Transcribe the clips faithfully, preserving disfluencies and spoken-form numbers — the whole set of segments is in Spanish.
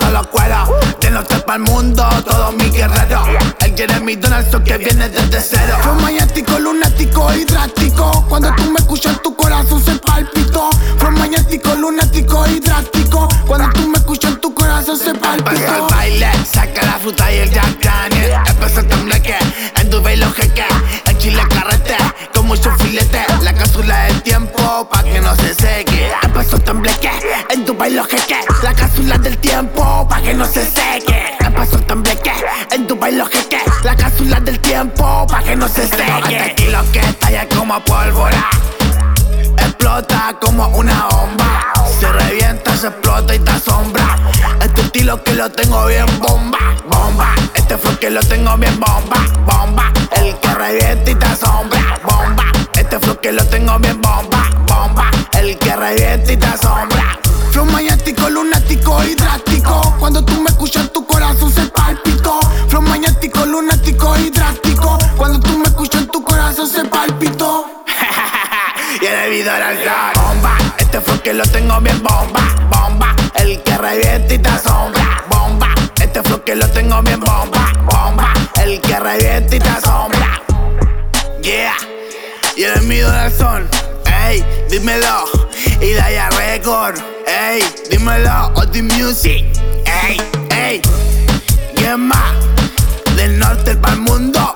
todos los cueros. De norte pa'l mundo, todos mis guerreros. El Jeremy Donaldson que viene desde cero. Flow magnético, lunático y drástico. Cuando tú me escuchas tu corazón se palpitó. Flow magnético, lunático y drástico. Cuando tú me escuchas tu corazón se palpitó. Empezó el baile, saca la fruta y el Jack Daniel. Empezó el tembleque, en Dubai los jeques. En Chile carrete, con mucho filete. La cápsula del tiempo, pa' que no se seque. Empezó el tembleque, en Dubai los jeques. La cápsula del tiempo, pa' que no se seque. Empezó el tembleque, en Dubai los jeques. La cápsula del tiempo, pa' que no se seque. Hasta aquí lo que estalla como pólvora. Explota como una bomba. Se revienta, se explota y te asombra. Este estilo que lo tengo bien bomba, bomba. Este flow que lo tengo bien bomba, bomba. El que revienta y te asombra, bomba. Este flow que lo tengo bien bomba, bomba. El que revienta y te asombra. Flow magnético, lunático y drástico. Cuando tú me escuchas tu corazón se palpitó. Flow magnético, lunático y drástico. Cuando tú me escuchas tu corazón se palpitó. Y en el video era el sol, bomba. Este flow que lo tengo bien bomba, bomba. El que revienta y te asombra, bomba. Este flow que lo tengo bien bomba, bomba. El que revienta y te asombra. Yeah. Y en el video del sol, ey, dímelo. Y Daya Record, ey, dímelo. Odi Music, ey, ey. ¿Quién más? Del norte pa'l mundo.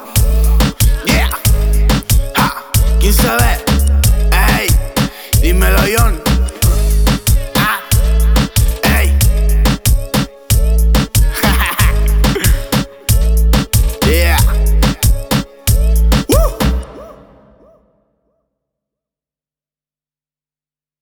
Yeah. Ja. ¿Quién sabe? Dímelo, John.